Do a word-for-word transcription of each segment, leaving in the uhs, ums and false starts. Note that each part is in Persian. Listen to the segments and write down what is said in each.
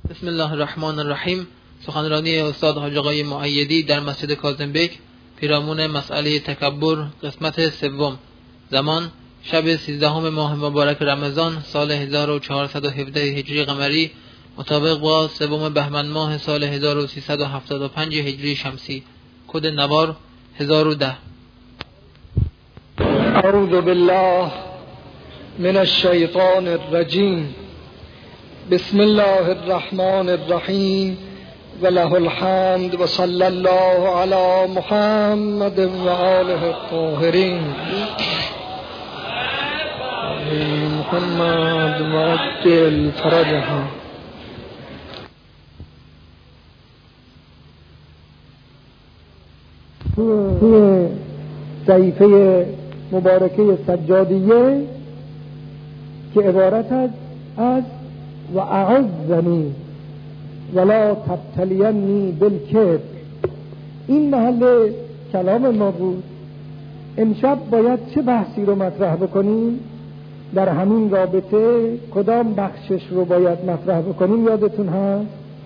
بسم الله الرحمن الرحیم. سخنرانی استاد حاج آقای مؤیدی در مسجد کاظم بیک، پیرامون مسئله تکبر، قسمت سوم. زمان شب سیزدهم ماه مبارک رمضان سال هزار و چهارصد و هفده هجری قمری، مطابق با سوم بهمن ماه سال هزار و سیصد و هفتاد و پنج هجری شمسی. کد نوار هزار و ده. اعوذ بالله من الشیطان الرجیم. بسم الله الرحمن الرحیم و له الحمد و صلی الله علی محمد و آله الطاهرین. محمد و عجل فرجهم. توی صحیفه مبارکه سجادیه که عبارت است از و اعزنی ولا تبتلینی بالکبر، این محل کلام ما بود. امشب باید چه بحثی رو مطرح بکنیم؟ در همین رابطه کدام بخشش رو باید مطرح بکنیم؟ یادتون هست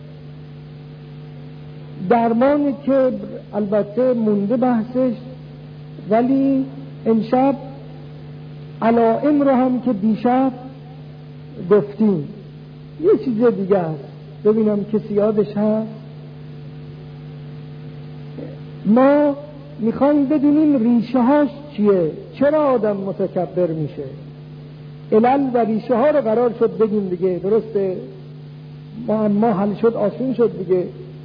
درمان کبر البته مونده بحثش، ولی امشب علائم رو هم که دیشب گفتیم یه چیز دیگه است. ببینم کسی یادش هست. ما میخوایم بدونیم ریشه هاش چیه، چرا آدم متکبر میشه. علل و ریشه ها رو قرار شد بگیم دیگه، درسته؟ ما ما حل شد، آسون شد دیگه.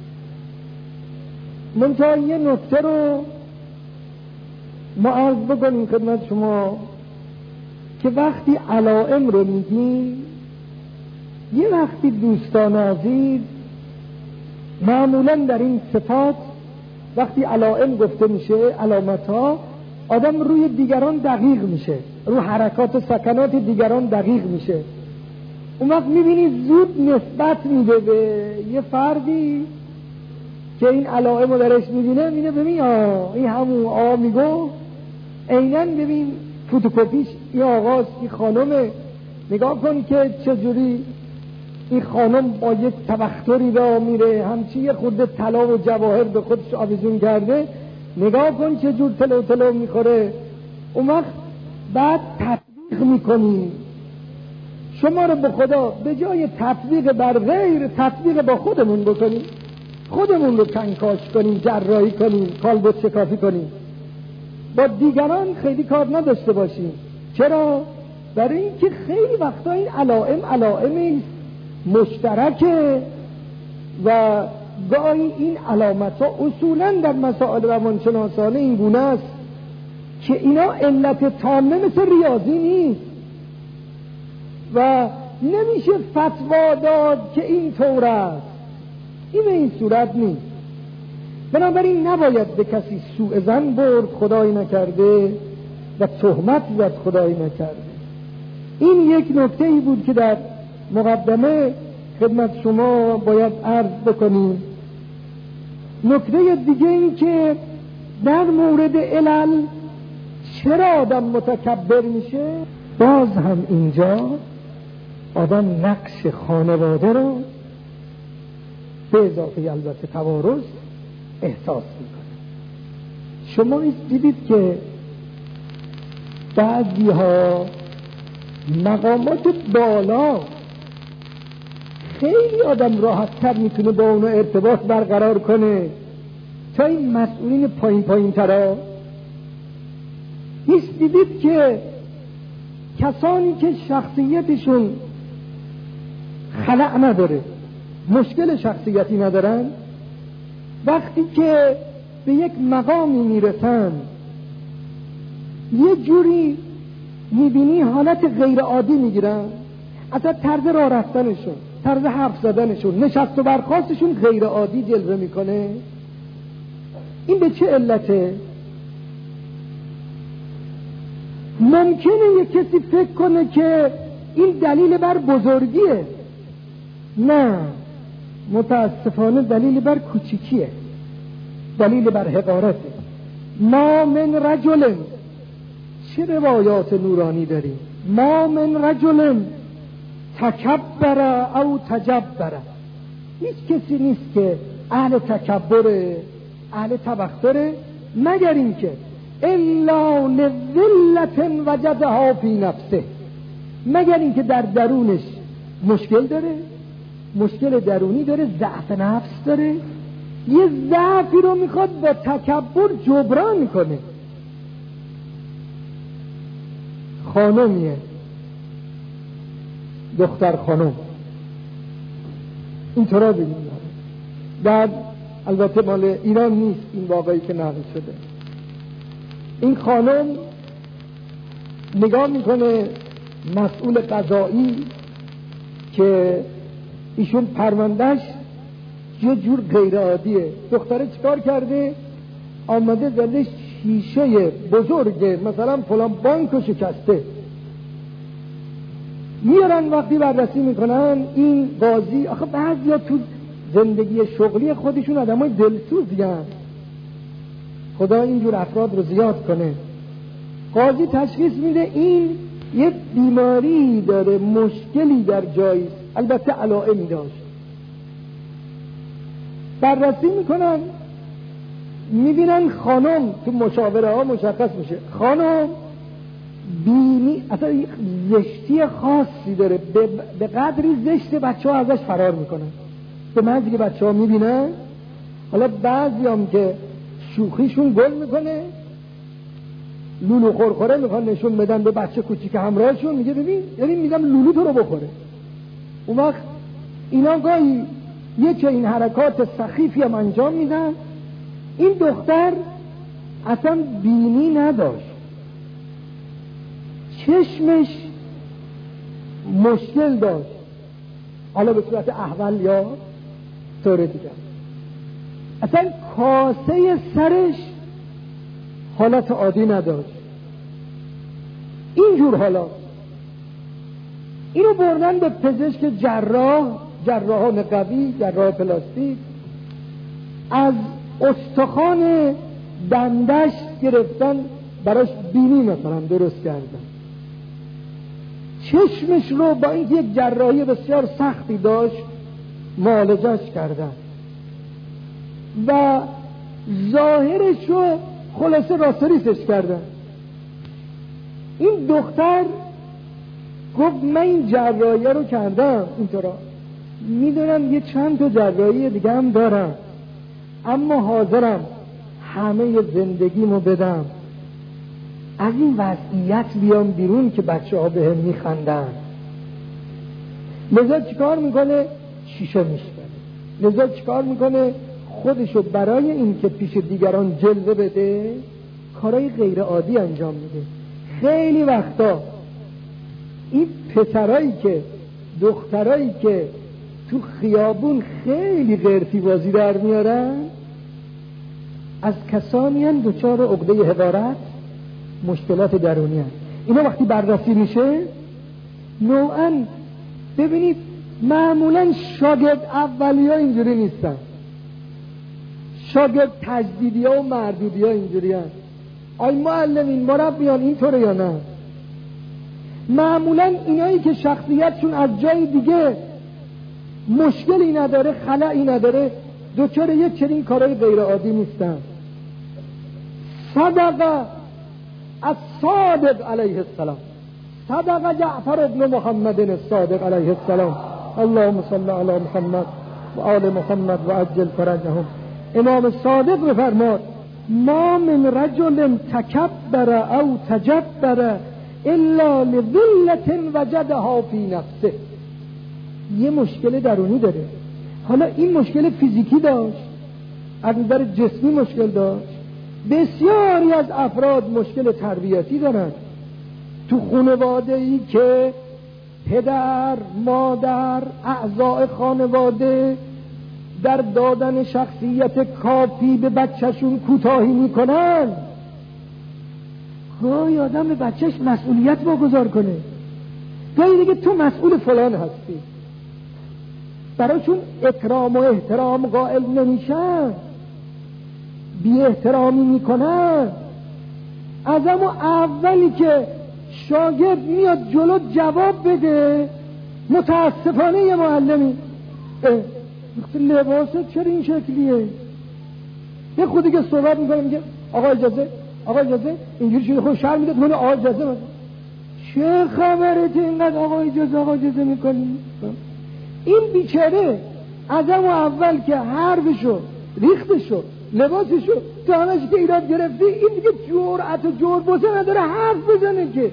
منتها یه نکته رو ما عرض بکنیم خدمت شما که وقتی علائم رو میگیم، یه وقتی دوستان عزیز معمولا در این صفات وقتی علائم گفته میشه، علامت ها، آدم روی دیگران دقیق میشه، رو حرکات و سکنات دیگران دقیق میشه. اون وقت میبینی زود نسبت میده به یه فردی که این علائم رو درش میبینه، میبینه ببین آه این همون آه میگو عیناً ببین فوتوکوپیش این آقاست، این خانمه. نگاه کن که چجوری این خانم با یک تبختری را میره، همچی یه خورده طلا و جواهر به خودش آویزون کرده، نگاه کن چجور تلو تلو میخوره. اون وقت بعد تطبیق میکنی. شما رو به خدا به جای تطبیق بر غیر، تطبیق با خودمون بکنیم، خودمون رو کنکاش کنیم، جراحی کنیم، کالبد شکافی کنیم، با دیگران خیلی کار نداشته باشیم. چرا؟ برای اینکه خیلی وقتا این علائم علائمی مشترکه و گاهی این علامت ها اصولا در مسائل روانشناسانه این گونه است که اینا علت تامه مثل ریاضی نیست و نمیشه فتوا داد که این طور است. این به این صورت نیست. بنابراین نباید به کسی سوء ظن برد، خدایی نکرده، و تهمت زد، خدایی نکرده. این یک نکته ای بود که در مقدمه خدمت شما باید عرض بکنیم. نکته دیگه این که در مورد علل چرا آدم متکبر میشه، باز هم اینجا آدم نقش خانواده رو به اضافه البته توارث احساس میکنه. شما دیدید که بعضی ها مقامات بالا خیلی آدم راحت تر میتونه با اونو ارتباط برقرار کنه تا این مسئولین پایین پایین ترا. هیچ دیدید که کسانی که شخصیتشون خلأ نداره، مشکل شخصیتی ندارن، وقتی که به یک مقامی میرسن یه جوری میبینی حالت غیر عادی میگیرن. اصلا طرز راه رفتنشون، طرز حرف زدنشون، نشست و برخاستشون غیر عادی جلوه میکنه. این به چه علته؟ ممکنه یک کسی فکر کنه که این دلیل بر بزرگیه. نه، متاسفانه دلیل بر کوچیکیه، دلیل بر حقارته. ما من رجل، چه روایات نورانی داریم، ما من رجل تکبر او تجبر، هیچ کسی نیست که اهل تکبره، اهل تبختره، مگر این که الا لذلت وجدها فی نفسه، مگر این که در درونش مشکل داره، مشکل درونی داره، ضعف نفس داره، یه ضعفی رو میخواد با تکبر جبران میکنه. خانمیه، دختر خانم اینطورا بگیم، در البته مال ایران نیست این واقعی که نقل شده. این خانم نگاه میکنه مسئول قضایی که ایشون پروندهش یه جور غیر عادیه، دختره چیکار کرده؟ آمده زده شیشه بزرگه مثلا فلان بانکو شکسته. میارن وقتی بررسی میکنن این قاضی، آخه بعضیا تو زندگی شغلی خودشون آدمای دلسوزی هستن، خدا اینجور افراد رو زیاد کنه. قاضی تشخیص میده این یه بیماری داره، مشکلی در جایی، البته علائمی داشت. بررسی میکنن میبینن خانم تو مشاوره ها مشخص میشه خانم بینی اصلا زشتی خاصی داره، به قدری زشت بچه ها ازش فرار میکنن. به محضی که بچه ها میبینن، حالا بعضی هم که شوخیشون گل میکنه، لولو خورخوره میخوان نشون بدن به بچه کوچیک همراهشون، میگه ببین یعنی میگم لولو تو رو بخوره. اون وقت اینا گاهی یه این حرکات سخیفی هم انجام میدن. این دختر اصلا بینی نداشت، چشمش مشکل داشت، حالا به صورت احول یا طور دیگر، اصلا کاسه سرش حالت عادی نداشت. اینجور حالا اینو بردن به پزشک جراح، جراحان قوی، جراح پلاستیک، از استخوان دندش گرفتن براش بینی مثلا درست کردن. چشمش رو با اینکه یک جراحی بسیار سختی داشت معالجهش کردن و ظاهرش رو خلاصه راستریسش کردن. این دختر گفت من این جراحی رو کردم اینطورا، میدونم یه چند تا جراحی دیگه هم دارم، اما حاضرم همه زندگیمو بدم از این وضعیت بیام بیرون که بچه ها به هم میخندن. لذا چیکار میکنه؟ شیشه میشکنه. لذا چیکار میکنه؟ خودشو برای این که پیش دیگران جلوه بده کارهای غیر عادی انجام میده. خیلی وقتا این پسرایی که دخترایی که تو خیابون خیلی غیرتی بازی در میارن از کسانی هستند دچار عقده حقارت، مشکلات درونی هستند. اینا وقتی بررسی میشه نوعاً ببینید معمولاً شاگرد اولی ها اینجوری نیستن، شاگرد تجدیدی ها و مردودی ها اینجوری هستند. آی معلمین مربیان اینطوره یا نه؟ معمولاً اینایی که شخصیتشون از جای دیگه مشکلی نداره، خلایی نداره، دوچار یه چنین کارهای غیر عادی نیستن. صدق الصادق علیه السلام، صدق جعفر ابن محمد الصادق علیه السلام، اللهم صل علی محمد و آل محمد و عجل فرجهم. امام صادق بفرماد ما من رجل تکبر او تجبر الا لذلة وجدها فی نفسه. یه مشکل درونی داره، حالا این مشکل فیزیکی داشت، از نظر جسمی مشکل داشت. بسیاری از افراد مشکل تربیتی دارن تو خانواده‌ای که پدر، مادر، اعضای خانواده در دادن شخصیت کافی به بچهشون کوتاهی میکنن. گاهی آدم به بچهش مسئولیت واگذار کنه، گاهی دیگه تو مسئول فلان هستی، براشون اکرام و احترام قائل نمیشن، بی احترامی میکنن. از اما اولی که شاگرد میاد جلو جواب بده، متاسفانه یه معلمی لباست چرا این شکلیه؟ یه خودی که صحبت میکنه میگه آقا اجازه، آقا اجازه، اینجوری شده خود شهر میده کنه آقا اجازه میکنه. چه خبره تو اینقدر آقا اجازه آقا اجازه میکنی؟ این بیچاره از اون اول که حرفشو ریختشو لباسشو تو همش که ایراد گرفتی، این دیگه جرأت و جربوزه نداره حرف بزنه. که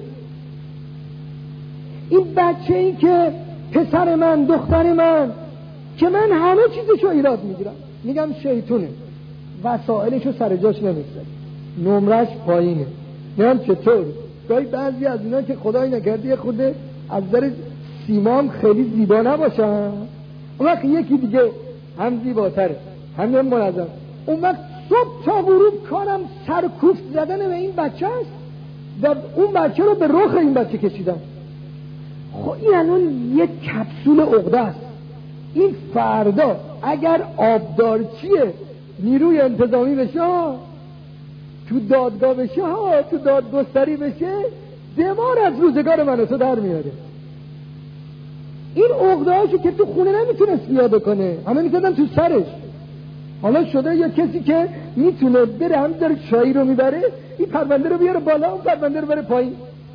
این بچه این که پسر من دختر من که من همه چیزشو ایراد میگیرم، میگم شیطونه، وسائلشو سر جاش نمیذاره، نمرش پایینه، میگم چطور؟ گاهی بعضی از اینا که خدای نکرده خود از نظر سیمام خیلی زیبا نباشن، اون وقت یکی دیگه هم زیباتره هم منظم، اون وقت صبح تا غروب کارم سرکوفت زدن به این بچه است و اون بچه رو به رخ این بچه کشیدم. خب این الان یک کپسول عقده است. این فردا اگر آبدارچیه نیروی انتظامی بشه، تو دادگاه بشه، ها تو دادگستری بشه، دمار از روزگار من تو در میاره. این عقده هاشو که تو خونه نمیتونست پیاده کنه، همه میتونن تو سرش. حالا شده یا کسی که میتونه بره هم داره چایی رو میبره، این پرونده رو بیاره بالا، اون پرونده رو بره پایین.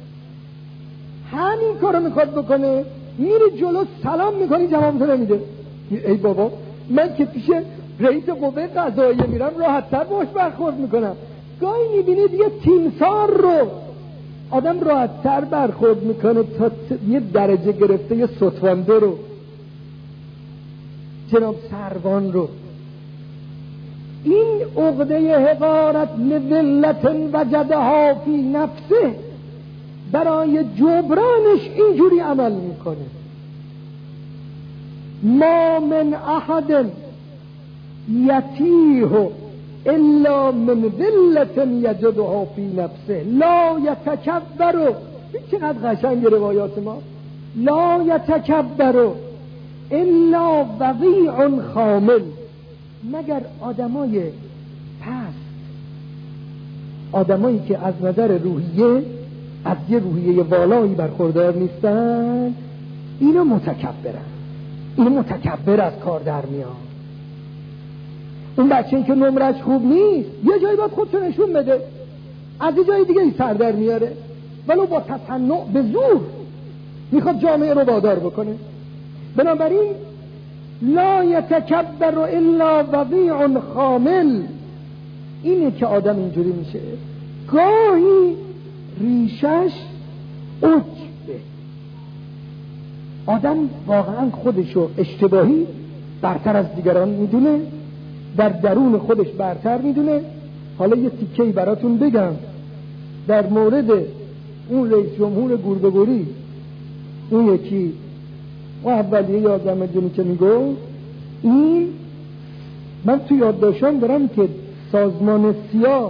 همین کارو میخواد بکنه، میره جلو سلام میکنی جوابتو نمیده. ای بابا من که پیش رئیس قوه قضاییه میرم راحت‌تر باهاش برخورد میکنم. گاهی میبینی دیگه تیمسار رو آدم راحت‌تر برخورد میکنه تا یه درجه گرفته یه ستوانده رو، جناب سروان رو. این عقده حقارت لذلت وجدها فی نفسه برای جبرانش اینجوری عمل میکنه. ما من احد یتیه الا من ذلت یجدها فی نفسه لا یتکبر. چقدر قشنگ روایات ما. لا یتکبر الا وضیع خامل. مگر آدمای پست، آدمایی که از نظر روحیه از یه روحیه والایی برخوردار نیستن، اینا متکبرن. این متکبر از کار در میاد. اون بچه‌ای که نمرش خوب نیست یه جایی باید خودشو نشون بده، از یه جای دیگه این سر در میاره، ولو با تصنع به زور میخواد جامعه رو وادار بکنه. بنابراین لا یتکبر الا وضیع خامل. اینه که آدم اینجوری میشه. گاهی ریشش عجبه، آدم واقعا خودشو اشتباهی برتر از دیگران میدونه، در درون خودش برتر میدونه. حالا یه تیکه‌ای براتون بگم در مورد اون رئیس جمهور گوربه‌گوری. اون یکی و اولیه یادم دونی که میگو این، من تو یادداشتم دارم که سازمان سیا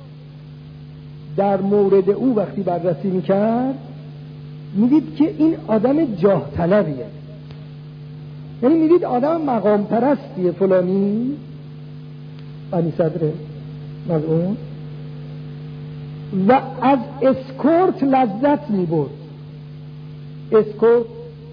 در مورد او وقتی بررسی میکرد میدید که این آدم جاه طلبیه، یعنی میدید آدم مقام پرستیه فلانی بنی صدره مزعون و از اسکورت لذت میبرد. اسکورت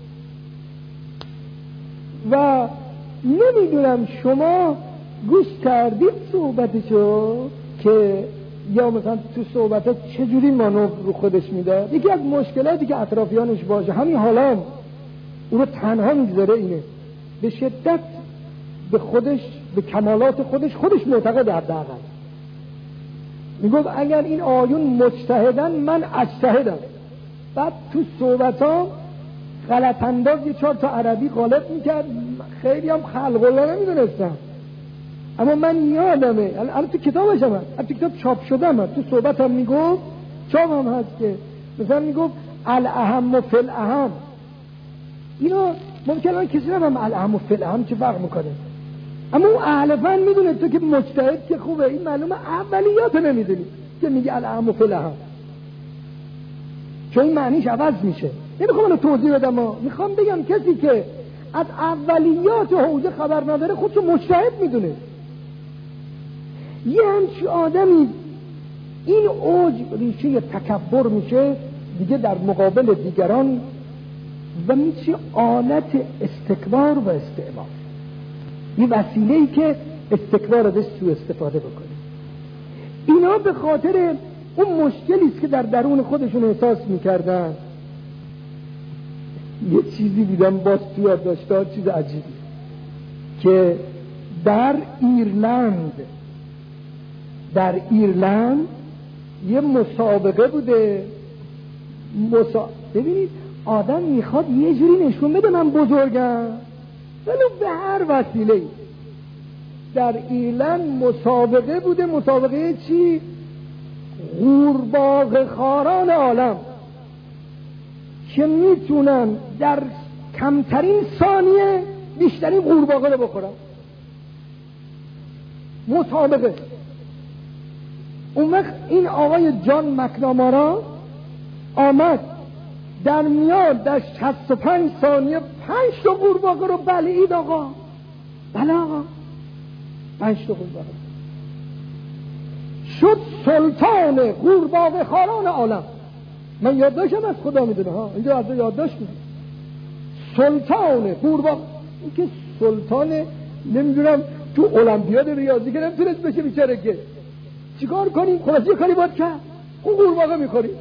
و نمیدونم شما گوش کردید صحبتشو که یا مثلا تو صحبتات چجوری مانور رو خودش میداد. یکی از مشکلاتی که اطرافیانش باشه همین حالا هم اون رو تنها میگذاره اینه، به شدت به خودش به کمالات خودش خودش معتقد حداقل میگفت اگر این آیون مجتهدن من اجتهدم. بعد تو صحبتام غلط انداز یه چهار تا عربی غالب میکرد، خیلی هم خلق الله نمیدونستم، اما من یادمه الان تو کتابش هم هست، تو کتاب چاپ شده هم هست، تو صحبت هم میگفت، چاپ هم هست که مثلا میگفت الاهم و فی الاهم. اینا ممکنه کسی نمیم الاهم و فی الاهم چه فرق میکنه، اما اون اهل فن میدونه تو که مجتهد که خوبه، این معلومه اولیات نمیدونی که میگه الاهم و فی الاهم، چون این معنیش عوض میشه. نمیخوام اینو توضیح بدم، ما میخوام بگم کسی که از اولیات حوزه خبر نداره خودشو مجتهد میدونه. یه همچی آدمی این اوج ریشه تکبر میشه دیگه در مقابل دیگران و میشه آلت استکبار و استعمار. یه وسیله‌ای که استکبار ازش سوء استفاده بکنه. اینا به خاطر اون مشکلی است که در درون خودشون احساس میکردن. یه چیزی دیدم باز تو یادداشت‌ها، چیز عجیبی که در ایرلند در ایرلند یه مسابقه بوده. مسا... ببینید آدم میخواد یه جوری نشون بده من بزرگم، ولی به هر وسیله. در ایرلند مسابقه بوده. مسابقه چی؟ قورباغه خواران عالم که میتونن در کمترین ثانیه بیشترین قورباغه رو بخورن. مسابقه. اون وقت این آقای جان مکنامارا آمد در میاد در شصت و پنج ثانیه پنج تا قورباغه رو بلعید. آقا بله آقا پنج تا قورباغه شد سلطان قورباغه خواران عالم. من یادداشتم از خدا میدونه ها، اینجا از یادداشت میدونه. سلطان قورباغه، این که سلطان نمیدونم تو المپیاد ریاضی که نمیتونست بشه بیچاره، که چیکار کنیم؟ خلاص یه کاری باید کرد، اون قورباغه میخوریم.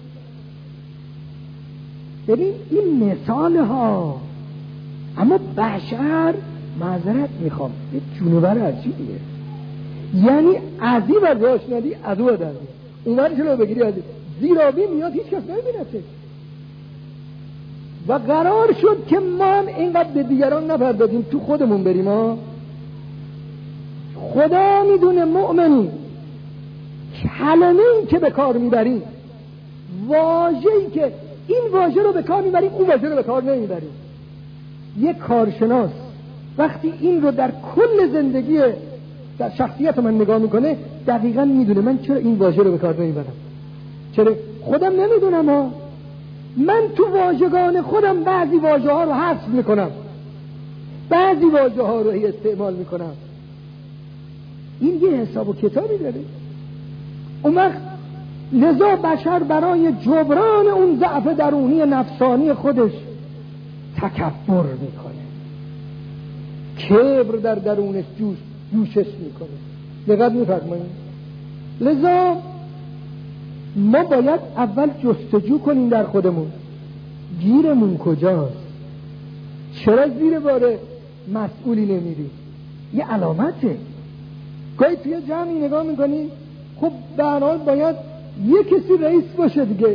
ببین این مثال ها. اما بشر معذرت میخوام یه جونور عجیبیه. یعنی عذیب از راش ندی از او در اون وقتی چلو بگیری عذیب زیرابی میاد هیچ کس نمیبینه. و قرار شد که ما هم اینقدر به دیگران نپردازیم، تو خودمون بریم ها. خدا میدونه مؤمنی کلمه‌ای که به کار میبریم، واژه‌ای که این واژه رو به کار میبریم اون واژه رو به کار نمیبریم. یک کارشناس وقتی این رو در کل زندگی در شخصیت من نگاه میکنه دقیقاً میدونه من چرا این واژه رو به کار نمیبرم. چرا خودم نمیدونم ها. من تو واژگان خودم بعضی واژه ها رو حذف میکنم، بعضی واژه ها رو استعمال میکنم. این یه حساب و کتابی داره. اون وقت لذا بشر برای جبران اون ضعف درونی نفسانی خودش تکبر میکنه، کبر در درونش جوش جوشش میکنه. دقت میفرمایید؟ لذا ما باید اول جستجو کنیم در خودمون، گیرمون کجاست؟ چرا زیر بار مسئولی نمیری؟ یه علامته. گاهی توی جمعی نگاه میکنی خب به هر حال باید یه کسی رئیس باشه دیگه،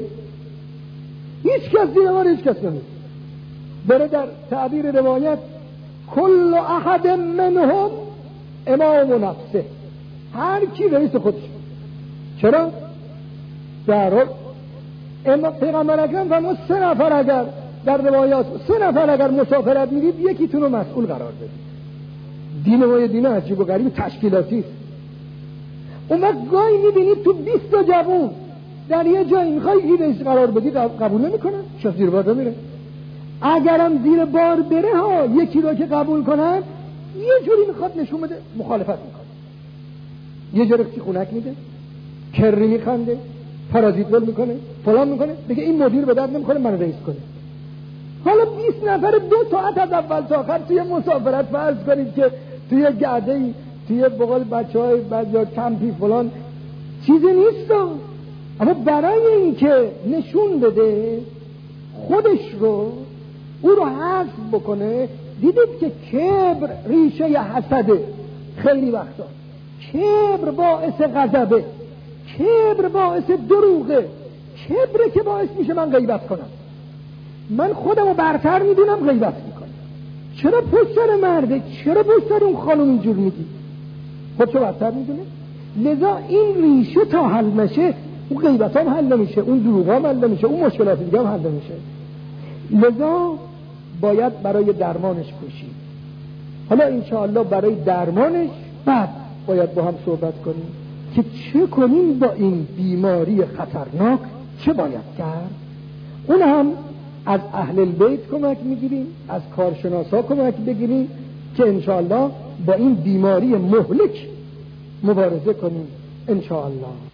هیچ کس زیر بار هیچ کس نمیری. بره در تعبیر روایت کل احد منهم امام و نفسه، هر کی رئیس خودش. چرا؟ در حال اما پیغمبر اکرم فرمود سه نفر اگر در روایات سه نفر اگر مسافرت میدید یکیتون رو مسئول قرار بدید. دین ما یه دین عجیب و غریب تشکیلاتی است. اون وقت گاهی میبینید تو بیست تا جوون در یه جایی میخوای این رئیس قرار بدید قبول نمیکنن، شاید زیر بار میره. اگرم زیر بار بره ها یکی رو که قبول کنن یه جوری میخواد نشون بده مخالفت میکنه، یه جوری که خونک میده، کری میخنده، پارازیت ول میکنه، فلان میکنه، دیگه این مدیر به درد نمیخوره من رئیس کنه. حالا بیست نفر دو ساعت از اول تا آخر توی مسافرت فرض کنید که توی گرده‌ای توی بقول بچهای بعضیا کمپی فلان چیزی نیست، اما برای اینکه نشون بده خودش رو او رو حذف بکنه. دیدید که کبر ریشه حسده. خیلی وقتا کبر باعث غضبه، کبر باعث دروغه، کبره که باعث میشه من غیبت کنم. من خودمو برتر میدونم غیبت میکنم. چرا پشت سر مرده؟ چرا پشت سر اون خانم اینجور میگی؟ خودشو برتر میدونه. لذا این ریشه تا حل نشه اون غیبت هم حل نمیشه، اون دروغ هم حل نمیشه، اون مشکلات دیگه هم حل نمیشه. لذا باید برای درمانش کوشید. حالا انشاءالله برای درمانش بعد باید با هم صحبت کنیم که چه کنیم با این بیماری خطرناک، چه باید کرد. اون هم از اهل البیت کمک میگیریم، از کارشناسا کمک بگیریم که انشاءالله با این بیماری مهلک مبارزه کنیم انشاءالله.